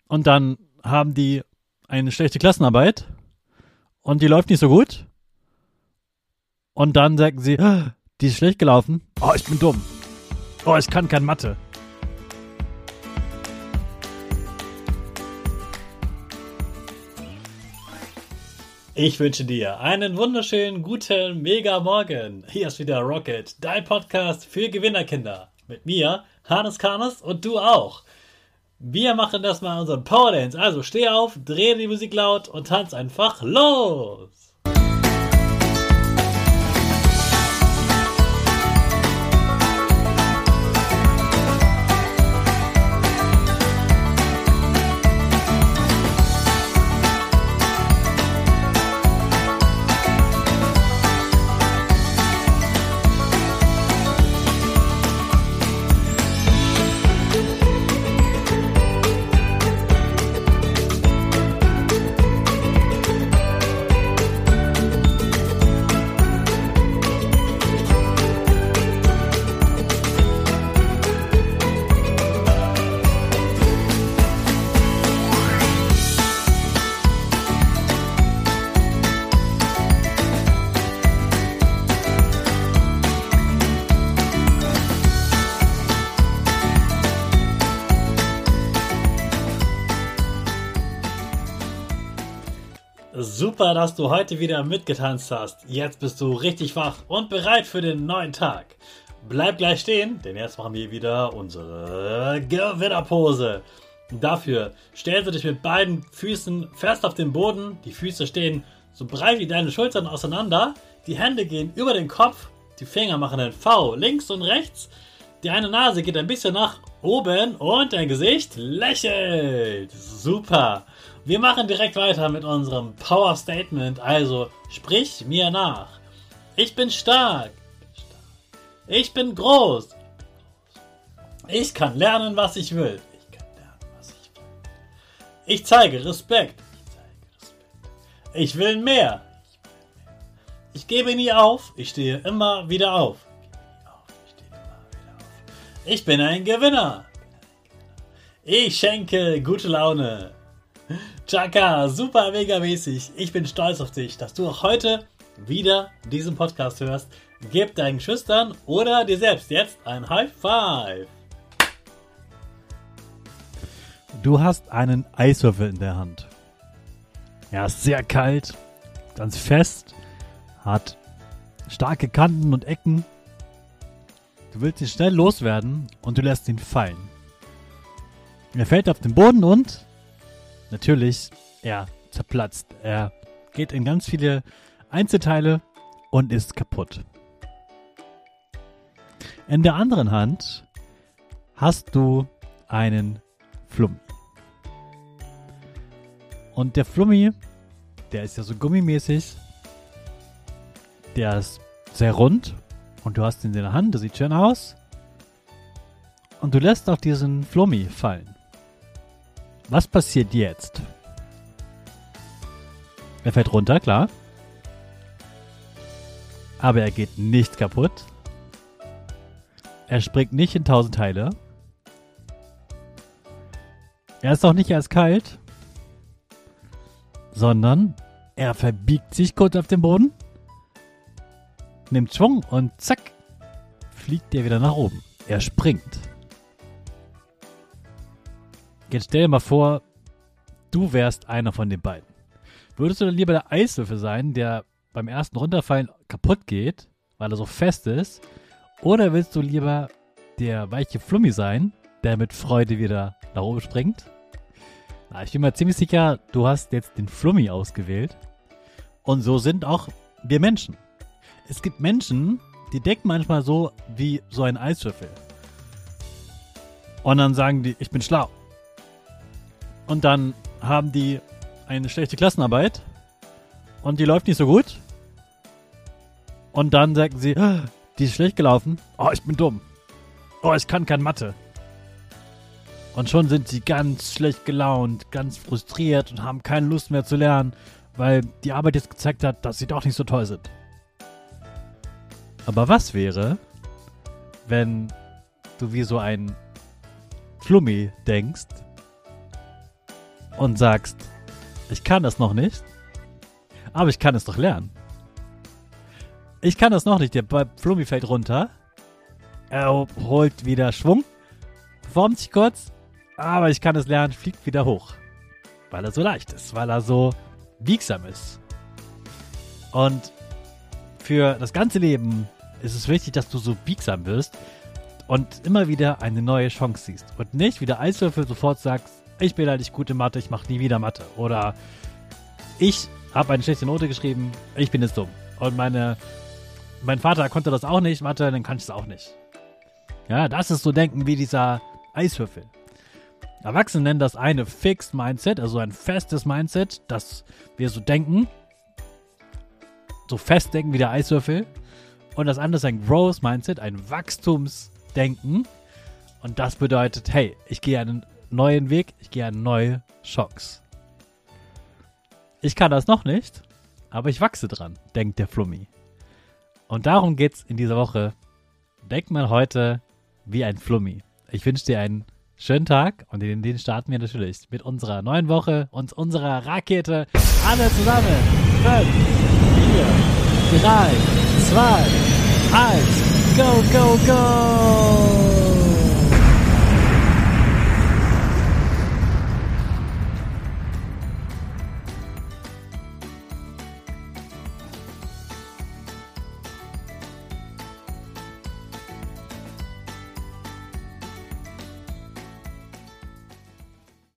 Und dann haben die eine schlechte Klassenarbeit und die läuft nicht so gut. Und dann sagen sie, die ist schlecht gelaufen. Oh, ich bin dumm. Oh, ich kann kein Mathe. Ich wünsche dir einen wunderschönen, guten, mega Morgen. Hier ist wieder Rocket, dein Podcast für Gewinnerkinder. Mit mir, Hannes Karnes und du auch. Wir machen das mal unseren Power Dance. Also steh auf, dreh die Musik laut und tanz einfach los. Super, dass du heute wieder mitgetanzt hast. Jetzt bist du richtig wach und bereit für den neuen Tag. Bleib gleich stehen, denn jetzt machen wir wieder unsere Gewinnerpose. Dafür stellst du dich mit beiden Füßen fest auf den Boden. Die Füße stehen so breit wie deine Schultern auseinander. Die Hände gehen über den Kopf. Die Finger machen ein V links und rechts. Die eine Nase geht ein bisschen nach oben und dein Gesicht lächelt. Super. Wir machen direkt weiter mit unserem Power Statement. Also sprich mir nach. Ich bin stark. Ich bin groß. Ich kann lernen, was ich will. Ich zeige Respekt. Ich will mehr. Ich gebe nie auf. Ich stehe immer wieder auf. Ich bin ein Gewinner. Ich schenke gute Laune. Chaka, super mega mäßig. Ich bin stolz auf dich, dass du auch heute wieder diesen Podcast hörst. Gib deinen Geschwistern oder dir selbst jetzt ein High Five. Du hast einen Eiswürfel in der Hand. Er ist sehr kalt, ganz fest, hat starke Kanten und Ecken. Du willst ihn schnell loswerden und du lässt ihn fallen. Er fällt auf den Boden und natürlich, er zerplatzt. Er geht in ganz viele Einzelteile und ist kaputt. In der anderen Hand hast du einen Flummi. Und der Flummi, der ist ja so gummimäßig. Der ist sehr rund und du hast ihn in der Hand, das sieht schön aus. Und du lässt auch diesen Flummi fallen. Was passiert jetzt? Er fällt runter, klar. Aber er geht nicht kaputt. Er springt nicht in 1000 Teile. Er ist auch nicht erst kalt, sondern er verbiegt sich kurz auf dem Boden, nimmt Schwung und zack, fliegt er wieder nach oben. Er springt. Jetzt stell dir mal vor, du wärst einer von den beiden. Würdest du dann lieber der Eiswürfel sein, der beim ersten Runterfallen kaputt geht, weil er so fest ist? Oder willst du lieber der weiche Flummi sein, der mit Freude wieder nach oben springt? Na, ich bin mir ziemlich sicher, du hast jetzt den Flummi ausgewählt. Und so sind auch wir Menschen. Es gibt Menschen, die denken manchmal so wie so ein Eiswürfel. Und dann sagen die, ich bin schlau. Und dann haben die eine schlechte Klassenarbeit und die läuft nicht so gut. Und dann sagen sie, die ist schlecht gelaufen. Oh, ich bin dumm. Oh, ich kann kein Mathe. Und schon sind sie ganz schlecht gelaunt, ganz frustriert und haben keine Lust mehr zu lernen, weil die Arbeit jetzt gezeigt hat, dass sie doch nicht so toll sind. Aber was wäre, wenn du wie so ein Flummi denkst und sagst, ich kann das noch nicht, aber ich kann es doch lernen. Ich kann das noch nicht, der Flummi fällt runter, er holt wieder Schwung, formt sich kurz, aber ich kann es lernen, fliegt wieder hoch. Weil er so leicht ist, weil er so biegsam ist. Und für das ganze Leben ist es wichtig, dass du so biegsam wirst und immer wieder eine neue Chance siehst. Und nicht wie der Eiswürfel sofort sagst, ich bin halt nicht gut in Mathe, ich mache nie wieder Mathe. Oder ich habe eine schlechte Note geschrieben, ich bin jetzt dumm. Und mein Vater konnte das auch nicht, Mathe, dann kann ich es auch nicht. Ja, das ist so Denken wie dieser Eiswürfel. Erwachsene nennen das eine Fixed Mindset, also ein festes Mindset, dass wir so denken, so fest denken wie der Eiswürfel. Und das andere ist ein Growth Mindset, ein Wachstumsdenken. Und das bedeutet, hey, ich gehe einen neuen Weg, ich gehe eine neue Chance. Ich kann das noch nicht, aber ich wachse dran, denkt der Flummi. Und darum geht's in dieser Woche. Denk mal heute wie ein Flummi. Ich wünsche dir einen schönen Tag und in den starten wir natürlich mit unserer neuen Woche und unserer Rakete. Alle zusammen. 5, 4, 3, 2, 1. Go, go, go!